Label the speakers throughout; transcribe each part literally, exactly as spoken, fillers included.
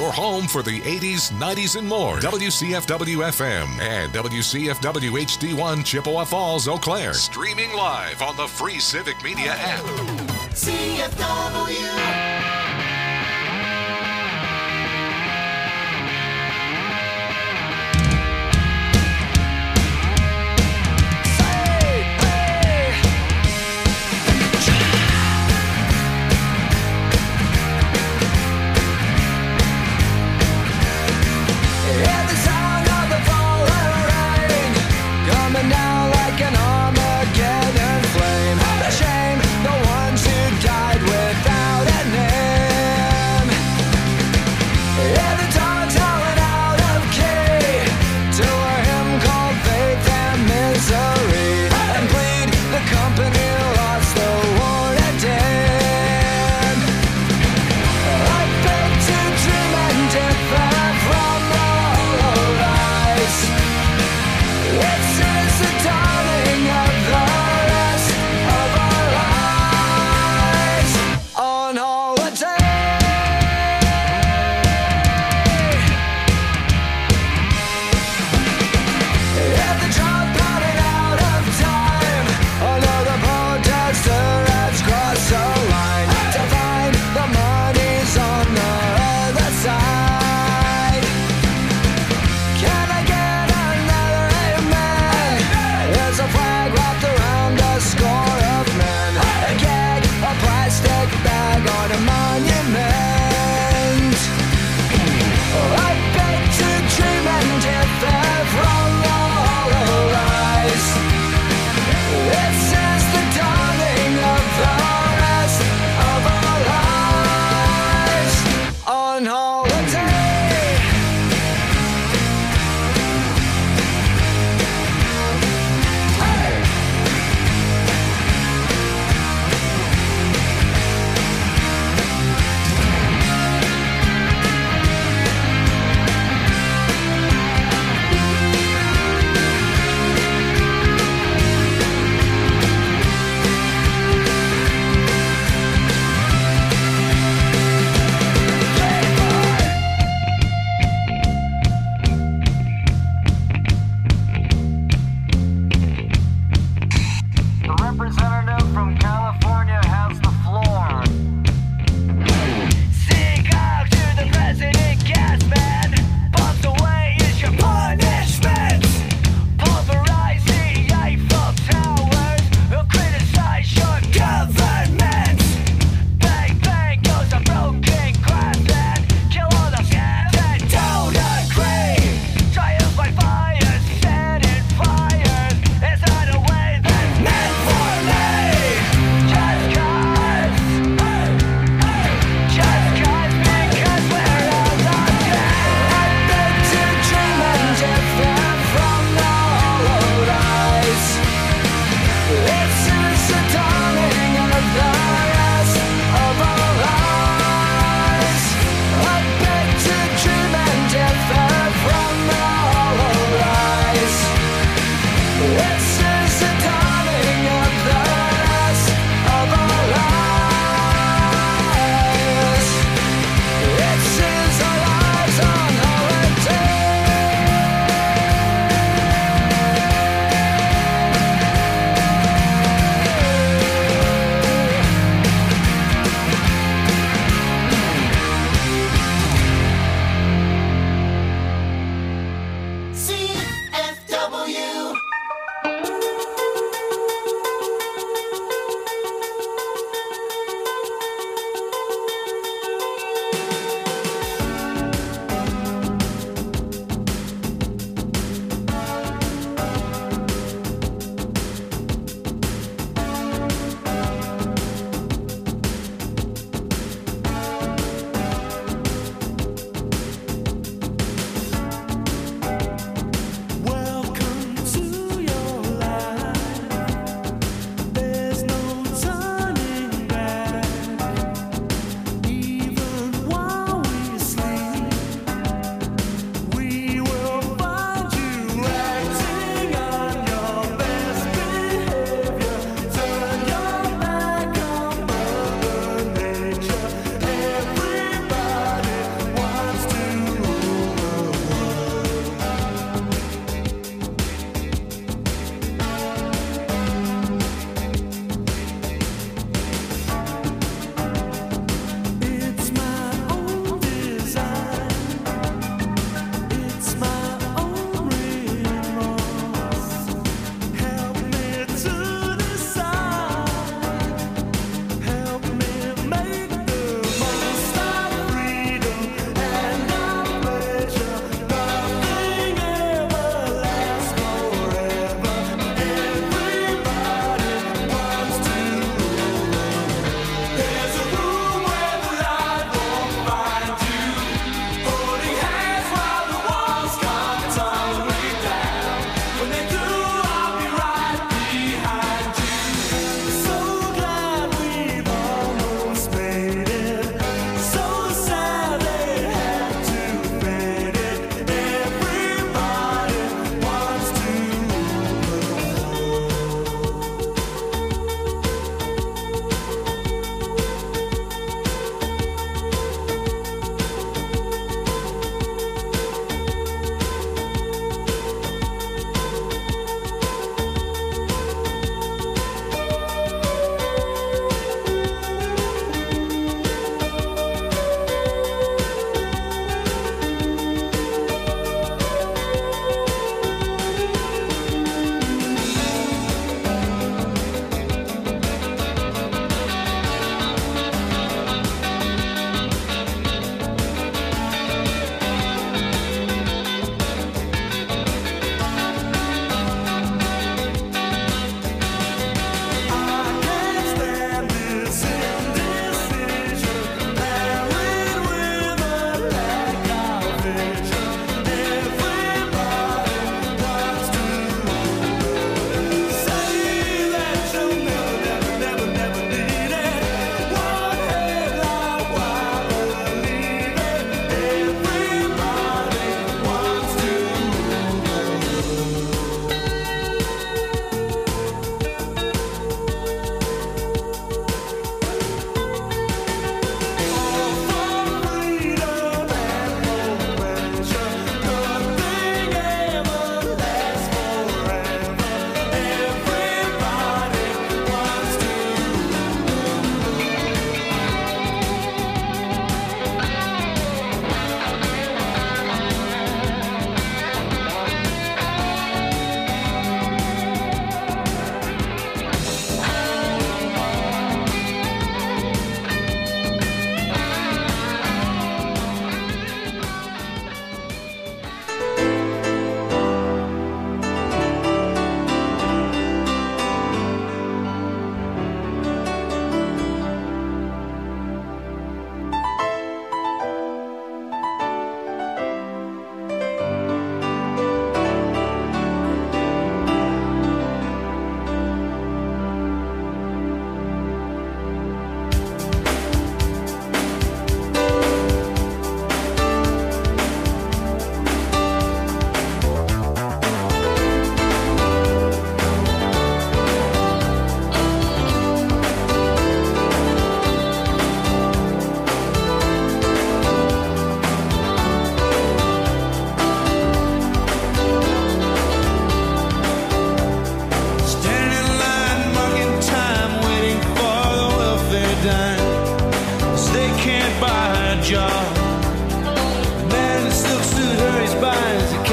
Speaker 1: your home for the eighties, nineties, and more. W C F W F M and W C F W H D one Chippewa Falls, Eau Claire. Streaming live on the free Civic Media app.
Speaker 2: C F W.
Speaker 3: Down like an Armageddon flame. A shame, the ones who died without a name.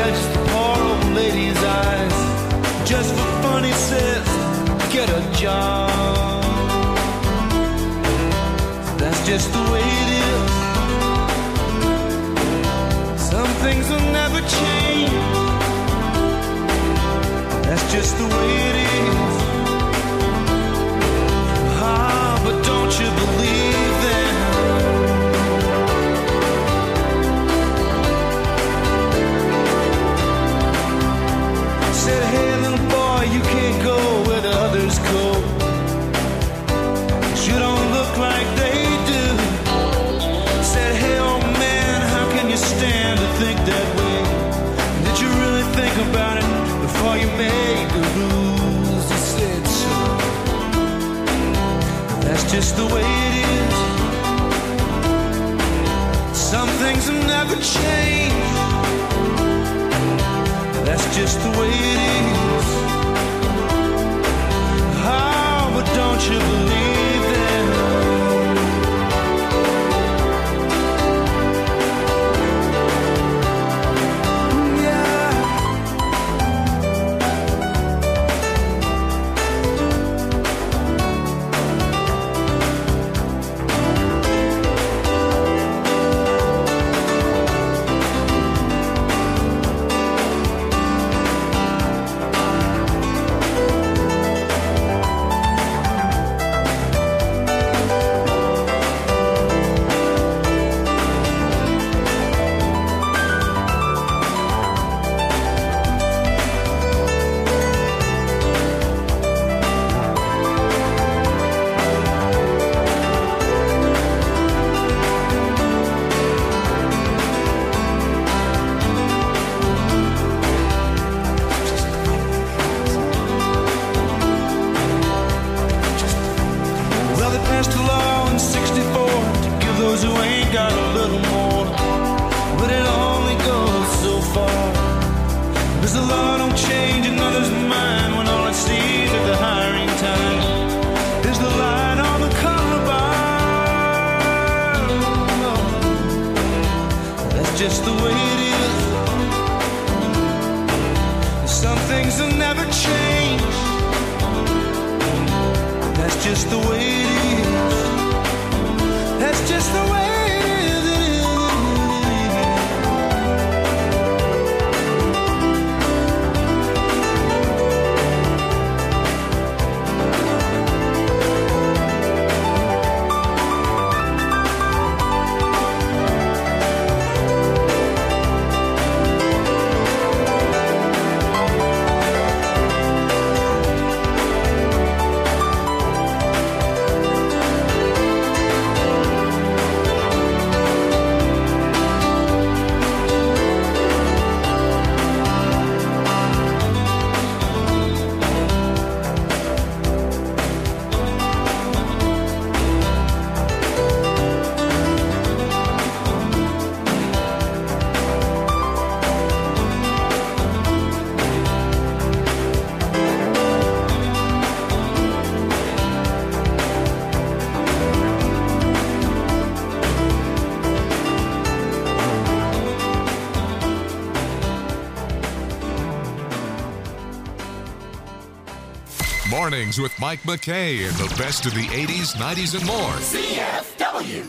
Speaker 3: just the poor old lady's eyes. Just for fun, he says, get a job. That's just the way it is. Some things will never change. That's just the way it is. Ah, but don't you believe them? Said, hey little boy, you can't go where the others go. You don't look like they do. Said, hey old man, how can you stand to think that way? Did you really think about it before you made the rules? He said so. That's just the way it is. Some things will never change. That's just the way it is. Oh, but don't you believe them? Just the way it is. Some things will never change. That's just the way it is. That's just the way it is.
Speaker 1: Mornings with Mike McKay and the best of the eighties, nineties, and more.
Speaker 2: C F W.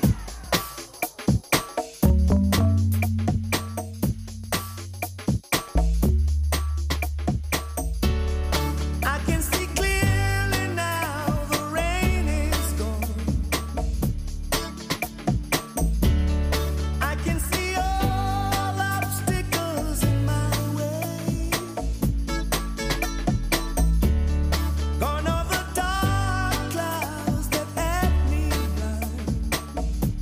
Speaker 3: Gone over dark clouds that had me blind.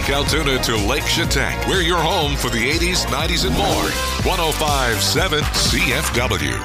Speaker 1: Lake Altoona to Lake Chautauqua. We're your home for the eighties, nineties, and more. one oh five point seven C F W.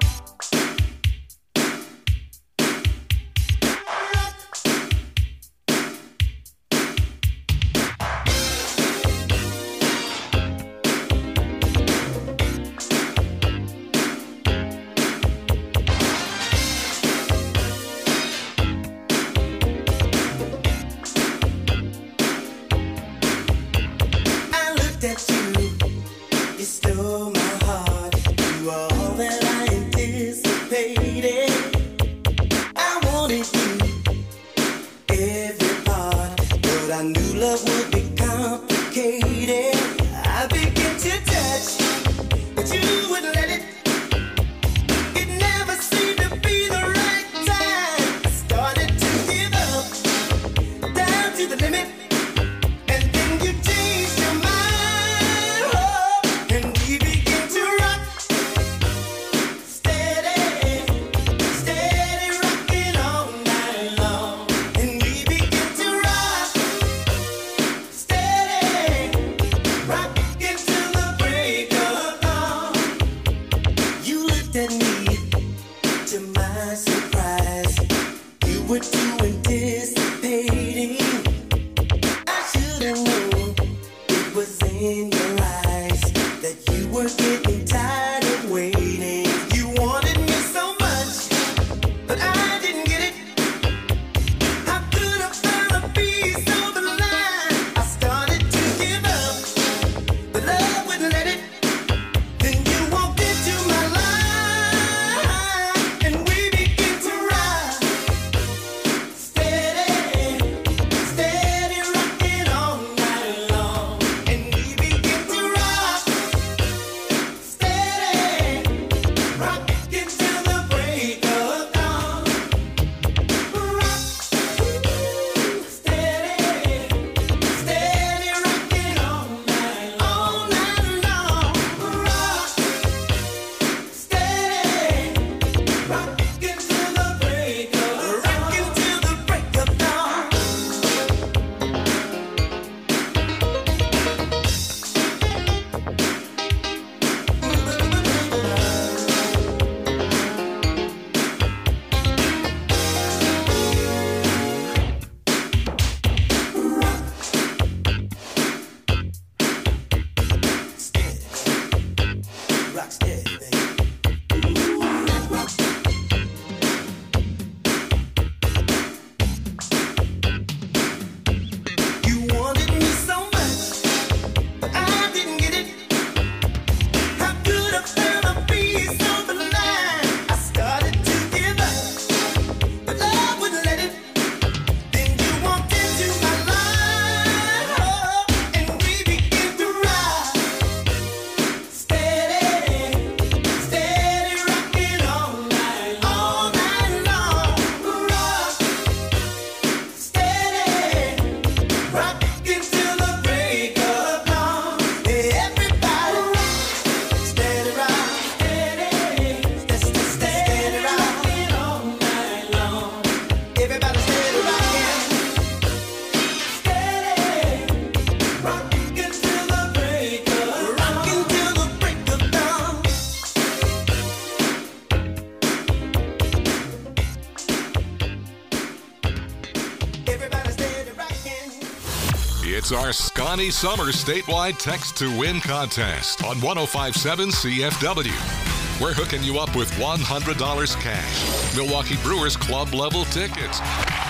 Speaker 1: It's our Scotty Summer statewide text to win contest on one oh five point seven C F W. We're hooking you up with one hundred dollars cash, Milwaukee Brewers club level tickets,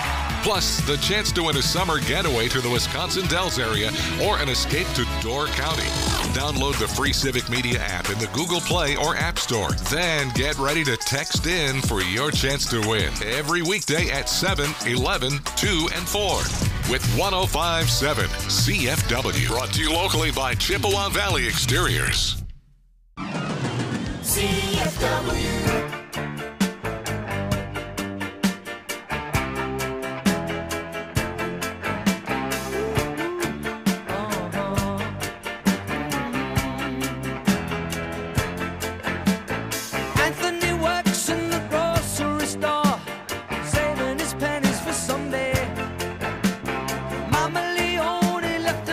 Speaker 1: plus the chance to win a summer getaway to the Wisconsin Dells area or an escape to Door County. Download the free Civic Media app in the Google Play or App Store. Then get ready to text in for your chance to win every weekday at seven, eleven, two, and four with one oh five point seven C F W. Brought to you locally by Chippewa Valley Exteriors.
Speaker 2: C F W.
Speaker 4: Mama Leone left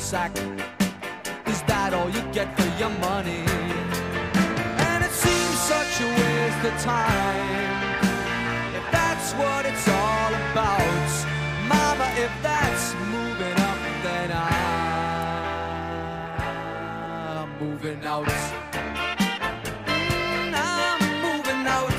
Speaker 4: sack. Is that all you get for your money? And it seems such a waste of time. If that's what it's all about, mama, if that's moving up, then I'm moving out. Mm, I'm moving out.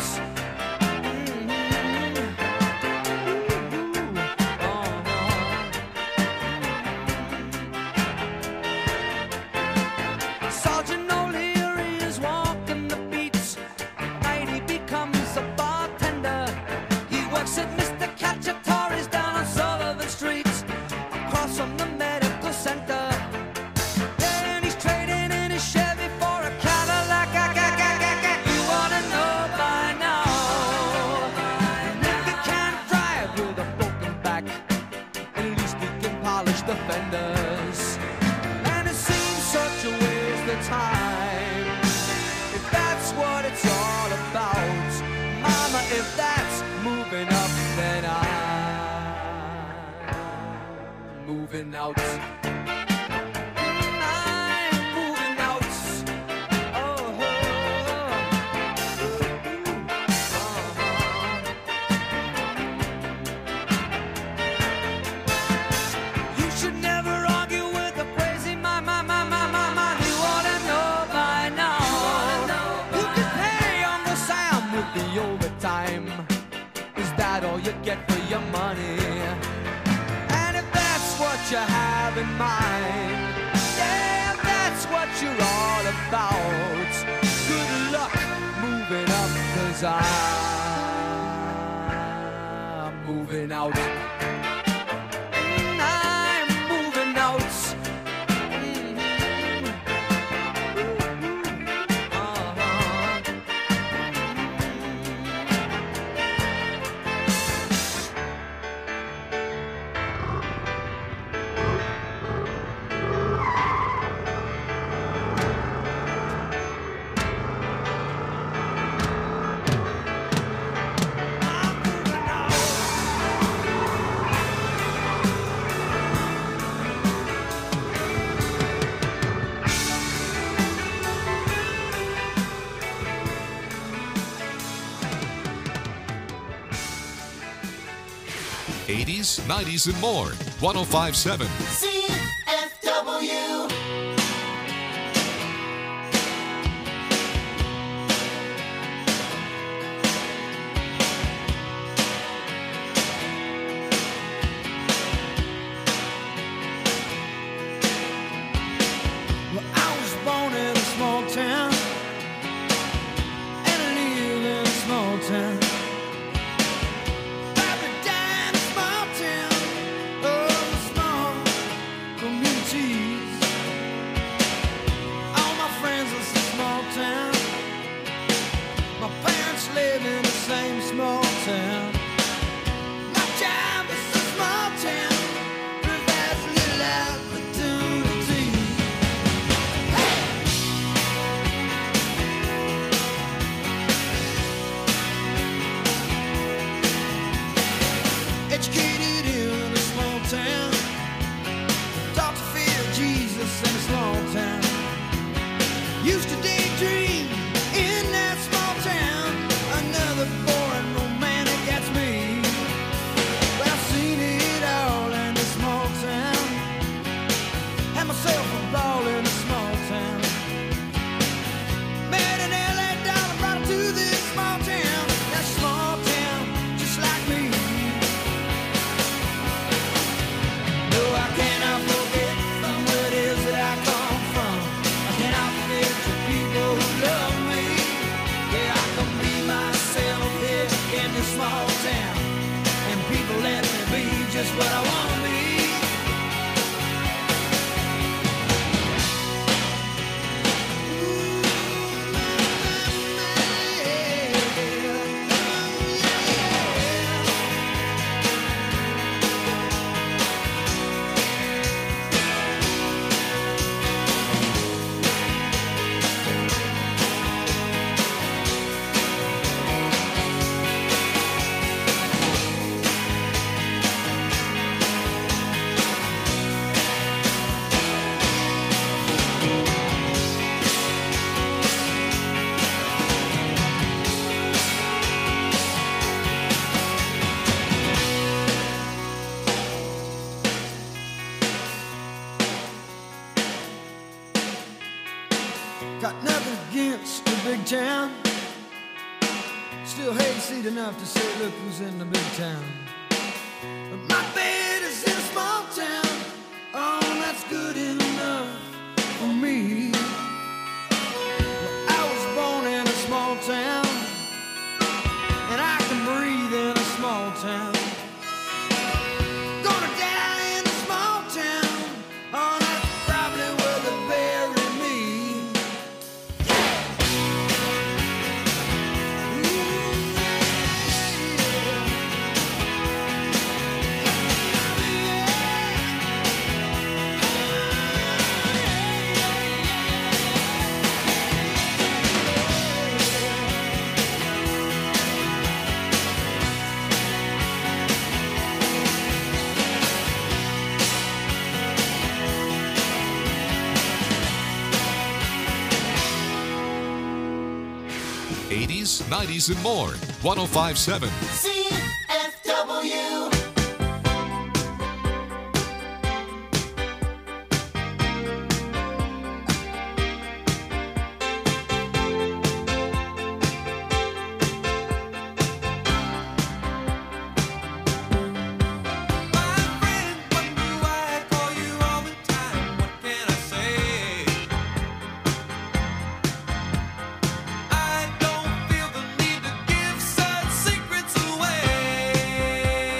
Speaker 4: Sergeant O'Leary is walking the beats. Night he becomes a bartender. He works at Mister Cacciatore's down on Sullivan Street, across from the medical center. Then he's trading in his Chevy for a Cadillac. You wanna know by now. And if he can't drive with a broken back, at least he can polish the fenders. And it seems such a waste of time. If that's what it's all about, mama, if that's moving up, then I'm moving out. I'm moving out. Oh, oh, oh. You should never argue with a crazy man, man, man, man, man, man. You ought to know by now. You can pay Uncle Sam with the overtime. Is that all you get for your money? And if that's what you have in mind, yeah, if that's what you're all about, good luck moving up, 'cause I'm moving out. Mm, I'm moving out. Mhm. Uh-huh.
Speaker 1: eighties, nineties, and more. one oh five point seven.
Speaker 2: C F W.
Speaker 3: Well, I was born in a small town and I live in a small town. Probably died in a small town. Oh, small. conceit enough to say, look who's in the big town. My bed is in a small town. Oh, that's good enough for me. Well, I was born in a small town, and I can breathe in a small town. Gonna die in a small town. Oh, that's probably where they bury me.
Speaker 1: eighties, nineties, and more. one oh five point seven.
Speaker 2: C F W.
Speaker 4: Secrets away.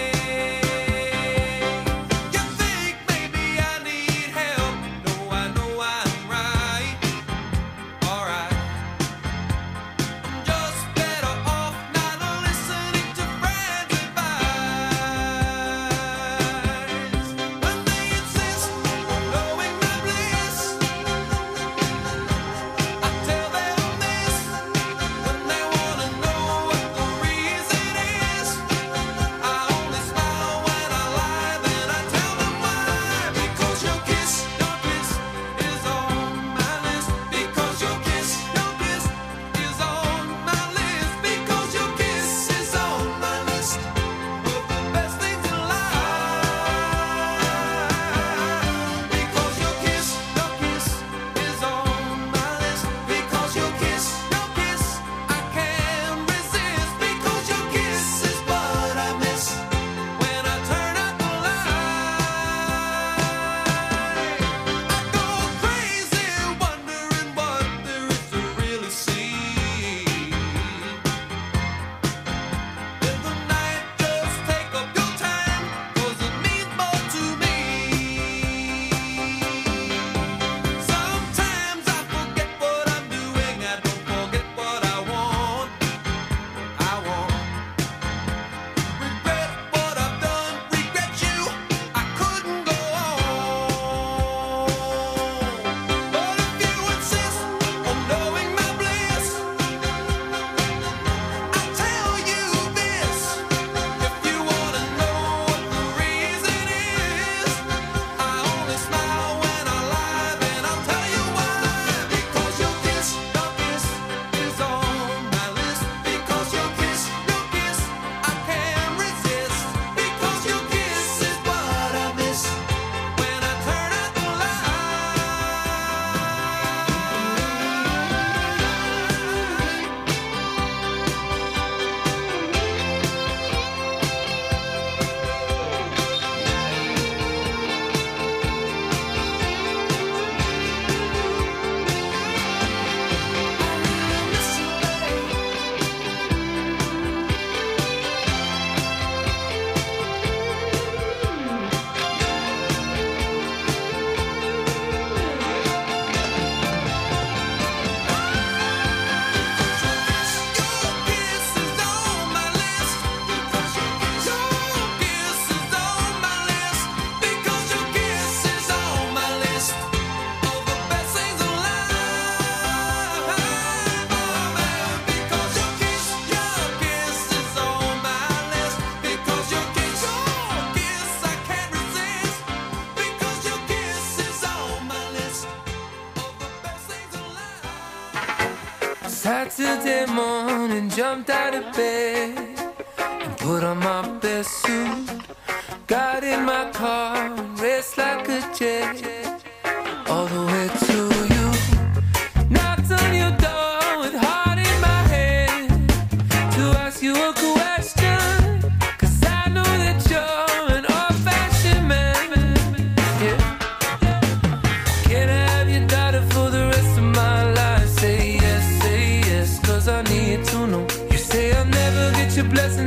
Speaker 5: Saturday morning, jumped out of bed and put on my best suit. Got in my car and raced like a jet all the way to you. Knocked on your door with heart in my head to ask you a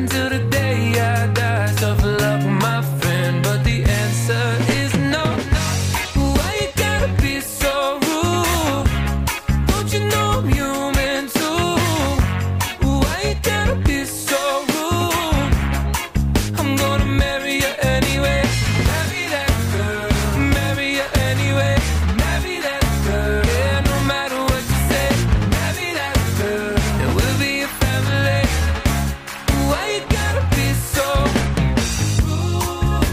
Speaker 5: blessing till the day I die. Tough luck, my friend, but the answer is no. Why you gotta be so rude? Don't you know I'm human too? Why you gotta be so rude? I'm gonna marry you anyway. Marry that girl. Marry you anyway. Marry that girl. Yeah, no matter what you say. Marry that girl. And we'll be a family. Why you gotta be so rude?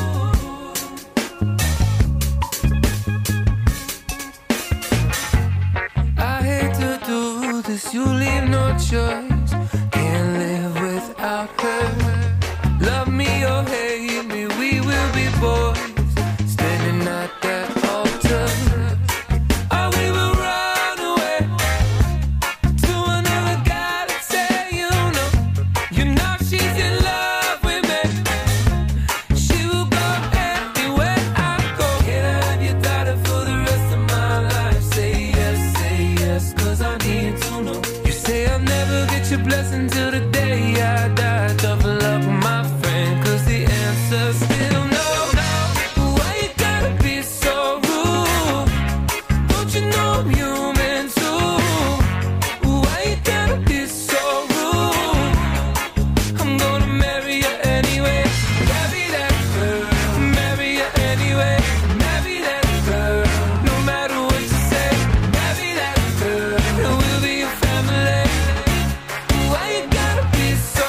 Speaker 5: I hate to do this, you leave no choice. Can't live without her. Love me or hate me, we will be boys. Standing at that altar. Or we will run away to another guy that say you know. You know she's in love with me. She will go anywhere I go. Can I have your daughter for the rest of my life? Say yes, say yes, cause I need to know. You say I'll never get your blessing till the day I die. Tough luck, my friend, cause the answer's still no. Why you gotta be so rude? Don't you know I'm human too? Why you gotta be so rude? I'm gonna marry you anyway. Marry that girl. Marry you anyway. Marry that girl. No matter what you say. Marry that girl. And we'll be a family. Why you gotta be so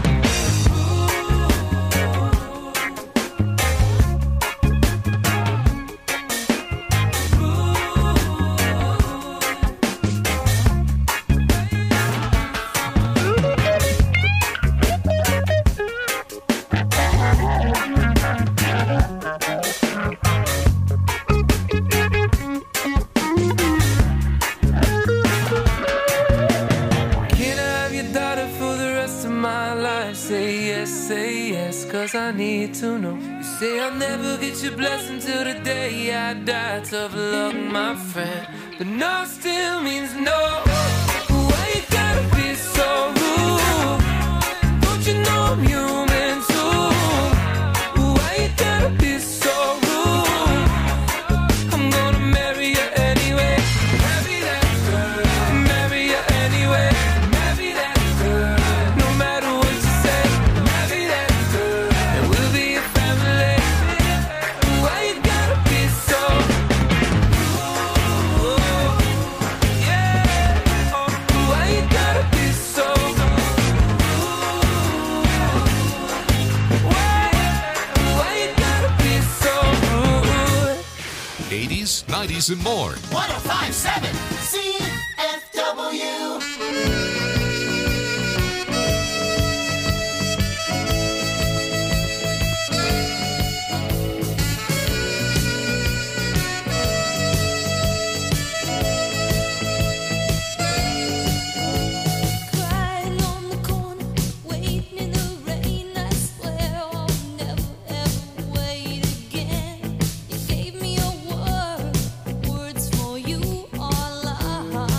Speaker 5: Can I have your daughter for the rest of my life? Say yes, say yes, cause I need to know. You say I'll never get your blessing till the day I die. Tough luck, my friend, but no still means no. Why you gotta be so rude? Don't you know I'm human too? Why you gotta be so rude? I'm gonna marry you anyway. Marry that girl. Marry you anyway. Marry that girl. No matter what you say. Marry that girl. And we'll be a family. Why you gotta be so rude? Yeah. Oh, why you gotta be so rude? Why? Why you gotta be so rude?
Speaker 1: eighties, nineties, and more.
Speaker 2: one oh five point seven C F W.
Speaker 6: Crying on the corner, waiting in the rain. I swear I'll never ever wait again. You gave me your word, words for you are life.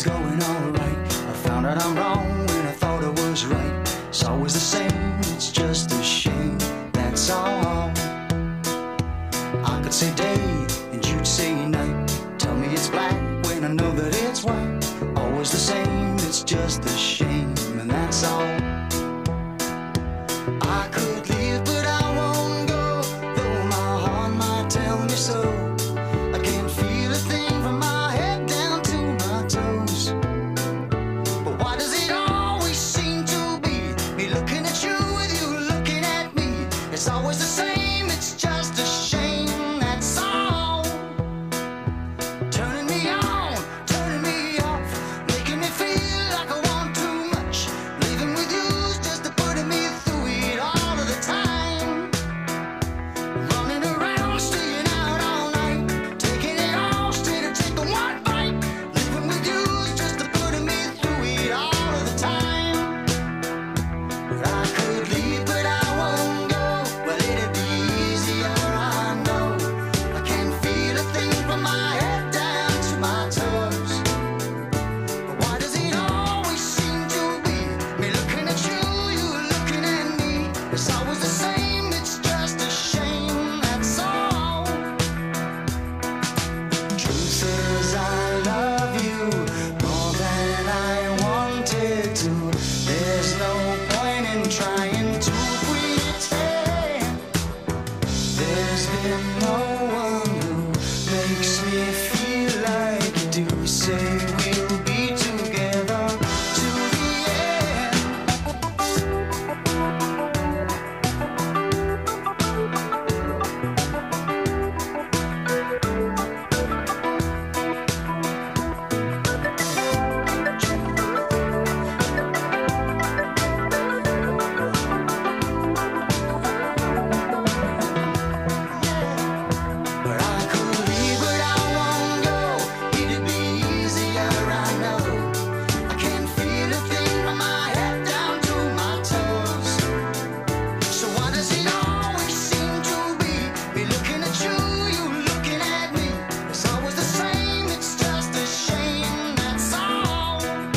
Speaker 7: was going alright. I found out I'm wrong when I thought I was right. It's always the same, it's just a shame, that's all. I could say day and you'd say night. Tell me it's black when I know that it's white. Always the same, it's just a shame, and that's all. I could leave but I won't go, though my heart might tell me so. I can't feel a thing from my head down to my toes. But why does it always seem to be me looking at you with you looking at me? It's always the same, it's just a shame, that's all. Turning me on, turning me off, making me feel like I want too much. Leaving with you's just to putting me through it all of the time. Running around, staying out all night, taking it all instead of taking one bite. Living with you's just to putting me through it all of the time. But I could leave, but I won't go. Well, it'd be easier, I know. I can't feel a thing from my head down to my toes. But why does it always seem to be me looking at you, you looking at me? It's always the same, it's just a shame, that's all. Truth is I love you more than I wanted to. There's no point in trying to pretend. There's been no one who makes me feel like you do. Say we'll be together to the end. But I could leave, but I won't go. It'd be easier, I know. I can't feel a thing from my head down to my toes. So why does it always seem to be me looking at you, you looking at me? It's always the same, it's just a shame, that's all.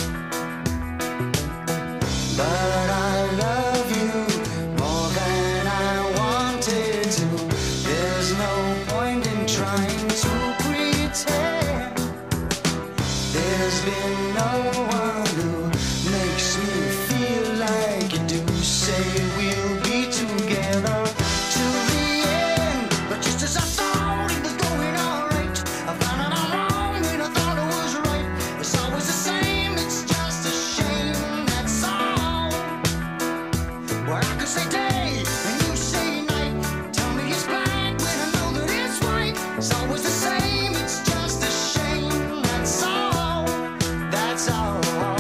Speaker 7: But I love you more than I wanted to. There's no point in trying to pretend. There's been no one who makes me feel like you do. Say we'll be together to the end. But just as I thought it was going alright, I found out I'm wrong when I thought I was right. It's always the same, it's just a shame, that's all. Well, I could say day and you say night. Tell me it's black when I know that it's white. It's always the same, it's just a shame, that's all. That's all.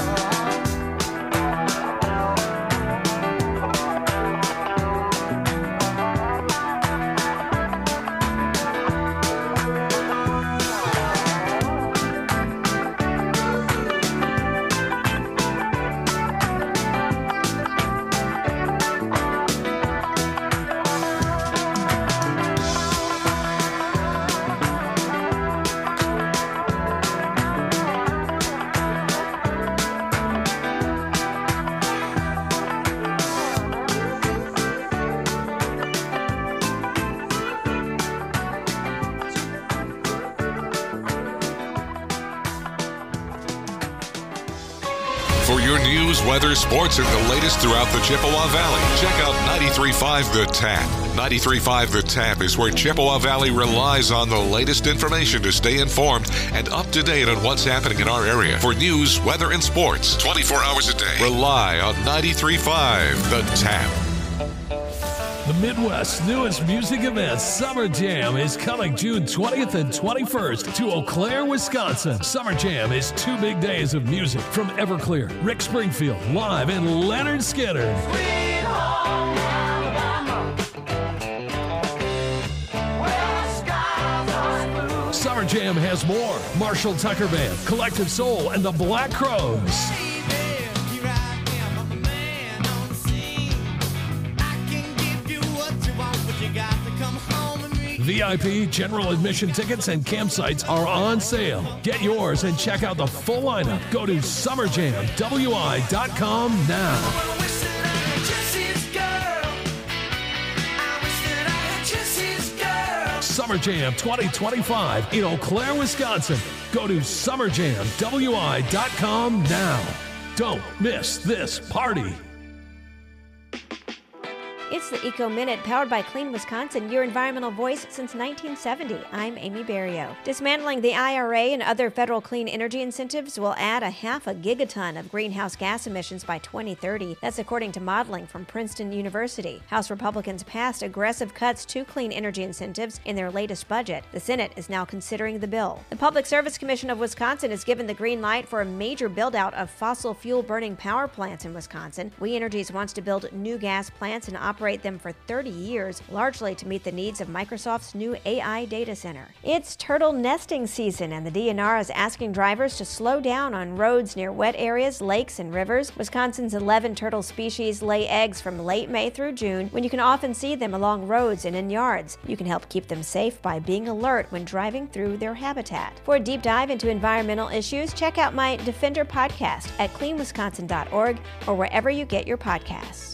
Speaker 1: For your news, weather, sports, and the latest throughout the Chippewa Valley, check out ninety-three point five The Tap. ninety-three point five The Tap is where Chippewa Valley relies on the latest information to stay informed and up to date on what's happening in our area. For news, weather, and sports, twenty-four hours a day, rely on ninety-three point five The Tap.
Speaker 8: The Midwest's newest music event, Summer Jam, is coming June twentieth and twenty-first to Eau Claire, Wisconsin. Summer Jam is two big days of music from Everclear, Rick Springfield, live, and Leonard Skinner. Summer Jam has more. Marshall Tucker Band, Collective Soul, and the Black Crowes. V I P, general admission tickets, and campsites are on sale. Get yours and check out the full lineup. Go to summer jam w i dot com now. Summer Jam twenty twenty-five in Eau Claire, Wisconsin. Go to summer jam w i dot com now. Don't miss this party.
Speaker 9: It's the Eco Minute, powered by Clean Wisconsin, your environmental voice since nineteen seventy. I'm Amy Berrio. Dismantling the I R A and other federal clean energy incentives will add a half a gigaton of greenhouse gas emissions by twenty thirty. That's according to modeling from Princeton University. House Republicans passed aggressive cuts to clean energy incentives in their latest budget. The Senate is now considering the bill. The Public Service Commission of Wisconsin has given the green light for a major build-out of fossil fuel-burning power plants in Wisconsin. We Energies wants to build new gas plants and operate them for thirty years, largely to meet the needs of Microsoft's new A I data center. It's turtle nesting season, and the D N R is asking drivers to slow down on roads near wet areas, lakes, and rivers. Wisconsin's eleven turtle species lay eggs from late May through June, when you can often see them along roads and in yards. You can help keep them safe by being alert when driving through their habitat. For a deep dive into environmental issues, check out my Defender podcast at clean wisconsin dot org or wherever you get your podcasts.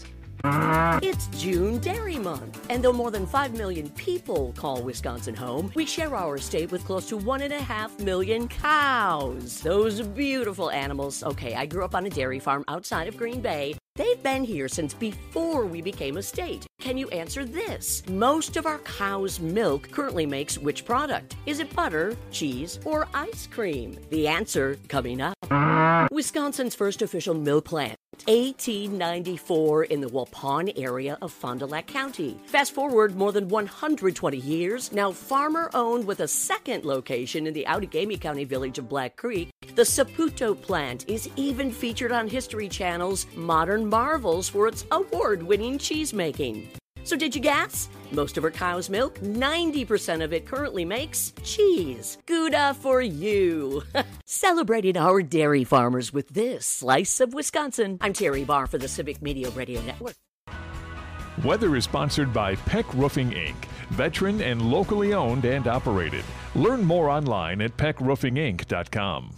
Speaker 10: It's June Dairy Month, and though more than five million people call Wisconsin home, we share our state with close to one and a half million cows. Those beautiful animals. Okay, I grew up on a dairy farm outside of Green Bay. They've been here since before we became a state. Can you answer this? Most of our cow's milk currently makes which product? Is it butter, cheese, or ice cream? The answer coming up. Wisconsin's first official milk plant, eighteen ninety-four, in the Waupun area of Fond du Lac County. Fast forward more than one hundred twenty years, now farmer-owned with a second location in the Outagamie County village of Black Creek. The Saputo plant is even featured on History Channel's Modern Marvels for its award-winning cheese-making. So did you guess? Most of our cow's milk, ninety percent of it currently makes cheese. Gouda for you. Celebrating our dairy farmers with this slice of Wisconsin. I'm Terry Barr for the Civic Media Radio Network.
Speaker 11: Weather is sponsored by Peck Roofing Incorporated, veteran and locally owned and operated. Learn more online at peck roofing inc dot com.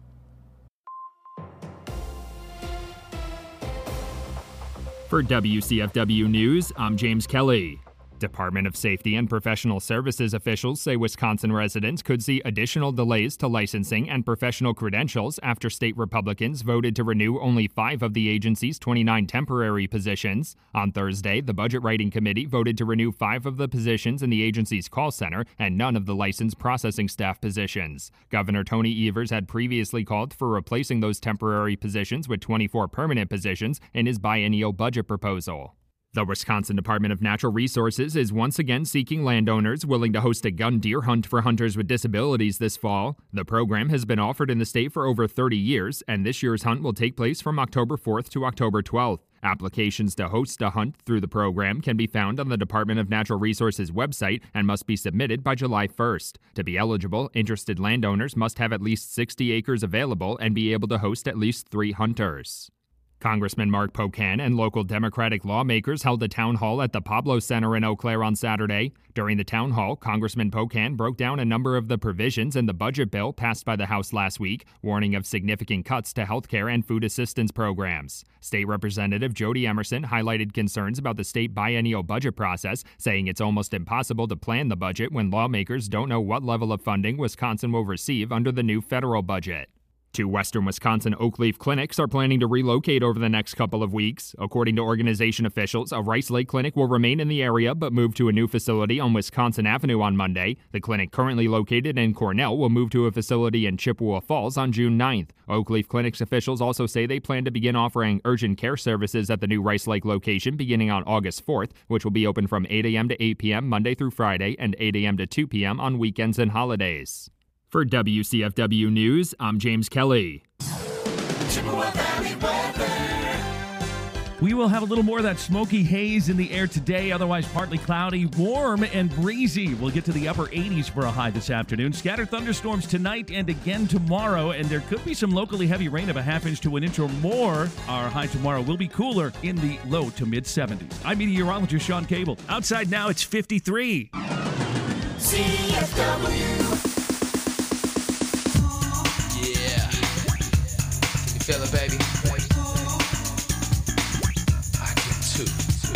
Speaker 12: For W C F W News, I'm James Kelly. Department of Safety and Professional Services officials say Wisconsin residents could see additional delays to licensing and professional credentials after state Republicans voted to renew only five of the agency's twenty-nine temporary positions. On Thursday, the Budget Writing Committee voted to renew five of the positions in the agency's call center and none of the licensed processing staff positions. Governor Tony Evers had previously called for replacing those temporary positions with twenty-four permanent positions in his biennial budget proposal. The Wisconsin Department of Natural Resources is once again seeking landowners willing to host a gun deer hunt for hunters with disabilities this fall. The program has been offered in the state for over thirty years, and this year's hunt will take place from October fourth to October twelfth. Applications to host a hunt through the program can be found on the Department of Natural Resources website and must be submitted by July first. To be eligible, interested landowners must have at least sixty acres available and be able to host at least three hunters. Congressman Mark Pocan and local Democratic lawmakers held a town hall at the Pablo Center in Eau Claire on Saturday. During the town hall, Congressman Pocan broke down a number of the provisions in the budget bill passed by the House last week, warning of significant cuts to health care and food assistance programs. State Representative Jody Emerson highlighted concerns about the state biennial budget process, saying it's almost impossible to plan the budget when lawmakers don't know what level of funding Wisconsin will receive under the new federal budget. Two Western Wisconsin Oakleaf clinics are planning to relocate over the next couple of weeks. According to organization officials, a Rice Lake clinic will remain in the area but move to a new facility on Wisconsin Avenue on Monday. The clinic currently located in Cornell will move to a facility in Chippewa Falls on June ninth. Oakleaf Clinics officials also say they plan to begin offering urgent care services at the new Rice Lake location beginning on August fourth, which will be open from eight a.m. to eight p.m. Monday through Friday and eight a.m. to two p.m. on weekends and holidays. For W C F W News, I'm James Kelly.
Speaker 2: Chippewa Valley weather.
Speaker 13: We will have a little more of that smoky haze in the air today, otherwise partly cloudy, warm and breezy. We'll get to the upper eighties for a high this afternoon. Scattered thunderstorms tonight and again tomorrow, and there could be some locally heavy rain of a half inch to an inch or more. Our high tomorrow will be cooler in the low to mid seventies. I'm meteorologist Sean Cable. Outside now, it's fifty-three.
Speaker 2: C F W.
Speaker 5: Yeah. Can you feel it, baby? I can too.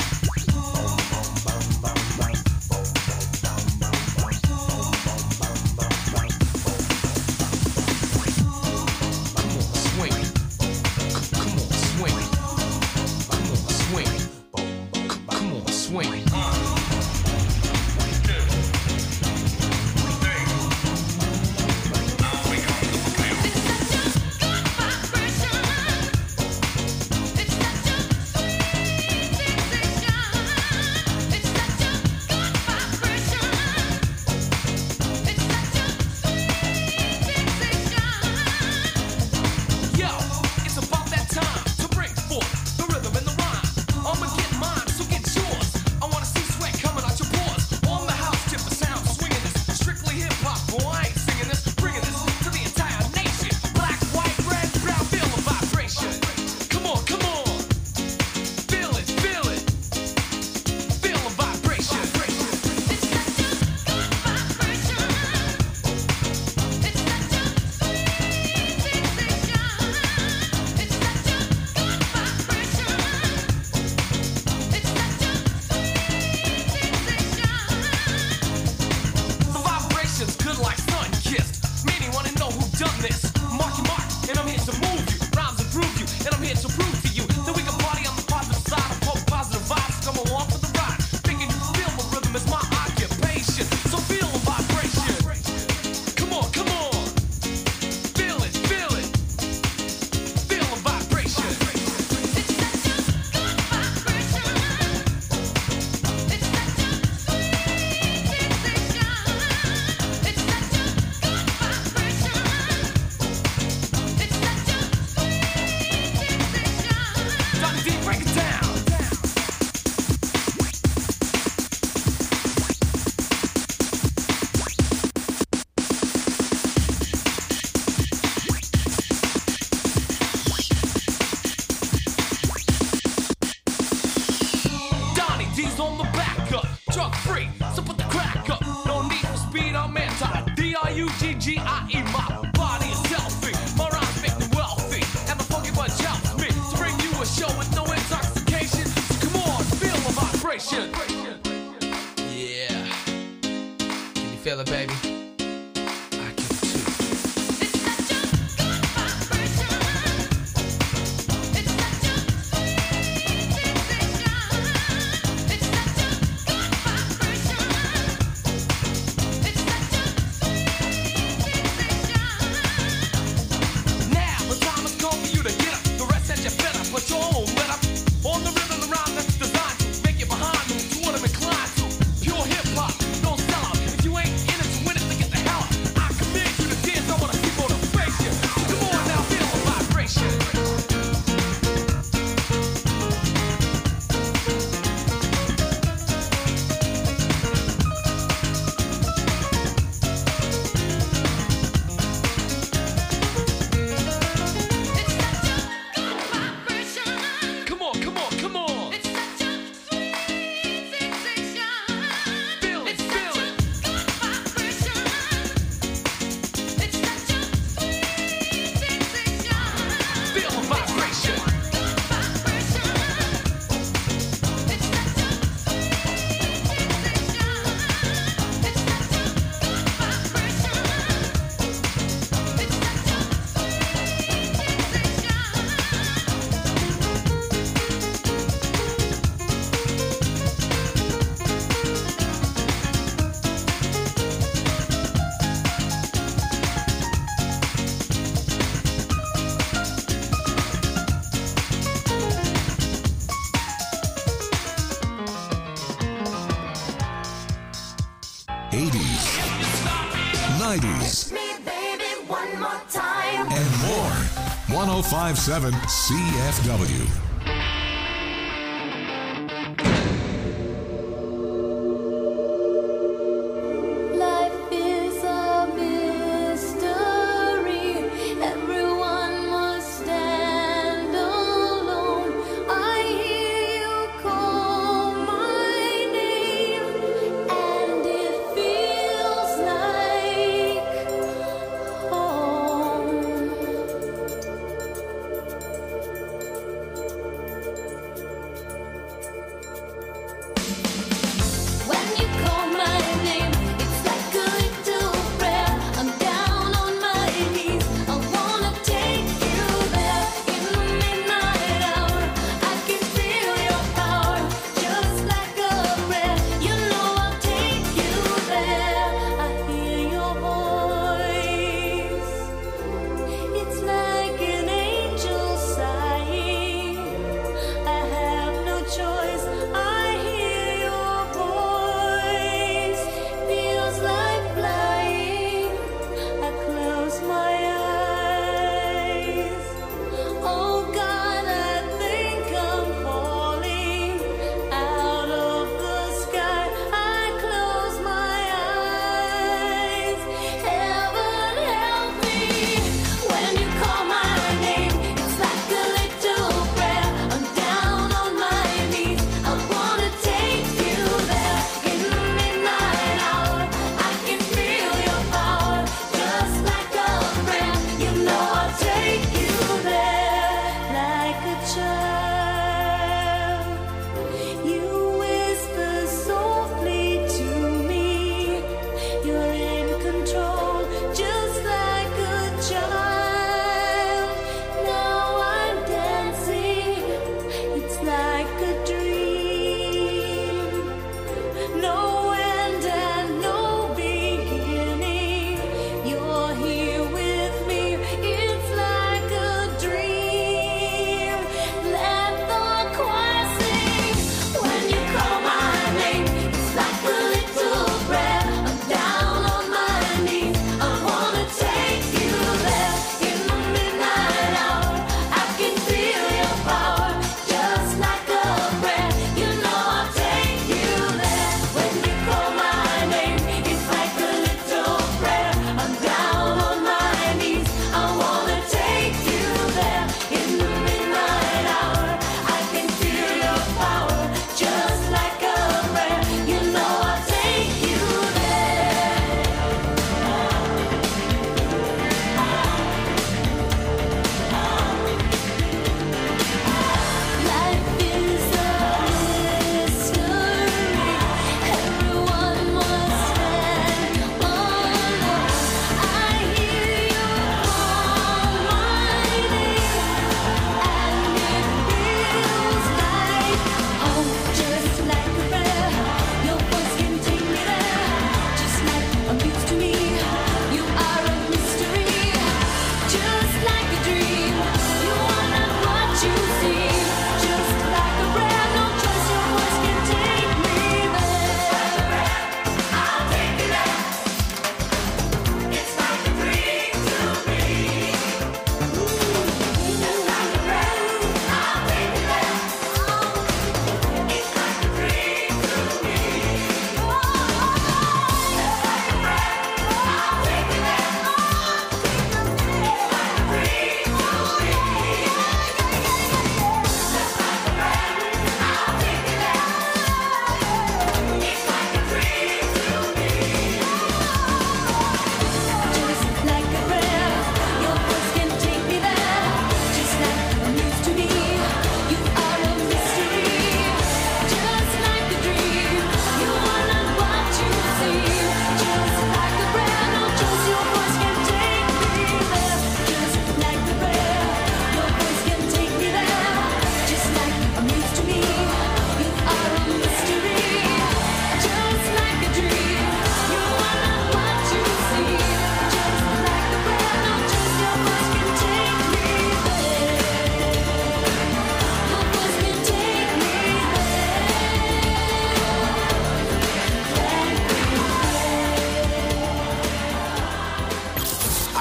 Speaker 5: Feel it, baby. I can too. It's such a good vibration. It's such a sweet sensation. It's such a good vibration. It's such a sweet sensation. Now the time has come for you to get up. The rest that you better put your own let up on the rhythm and rhyme that's designed to make you behind them to what I'm inclined to. Pure hip hop, no sellout. If you ain't in it to win it, then get the hell out. I command you to dance. I wanna see motivation. Come on now, feel the vibration. Come on, come on, come on. It's such a sweet sensation. Feel it, feel it. Good vibration. It's such a sweet sensation. Feel the vibration. Good vibration. It's such a sweet sensation. It's such a good vibration. It's such a
Speaker 1: eighties, nineties,
Speaker 2: Me, baby, one more time.
Speaker 1: and more. one oh five point seven C F W.
Speaker 6: Life is a mystery. Everyone must stand alone. I hear you call my name, and it feels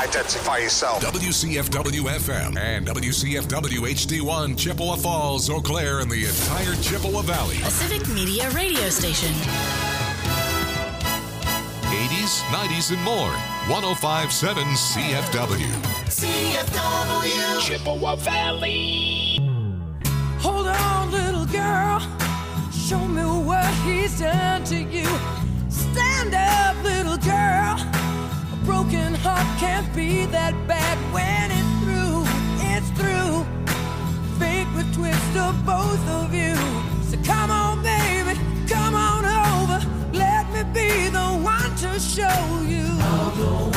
Speaker 14: identify yourself.
Speaker 1: W C F W F M and W C F W H D one, Chippewa Falls, Eau Claire, and the entire Chippewa Valley.
Speaker 15: A Civic Media radio station.
Speaker 1: eighties, nineties, and more. one oh five point seven C F W.
Speaker 2: C F W.
Speaker 16: Chippewa Valley.
Speaker 4: Hold on, little girl. Show me what he's done to you. Stand up, little girl. A broken heart can't be that bad when it's through. It's through. Fate would twist of both of you. So come on, baby, come on over. Let me be the one to show you.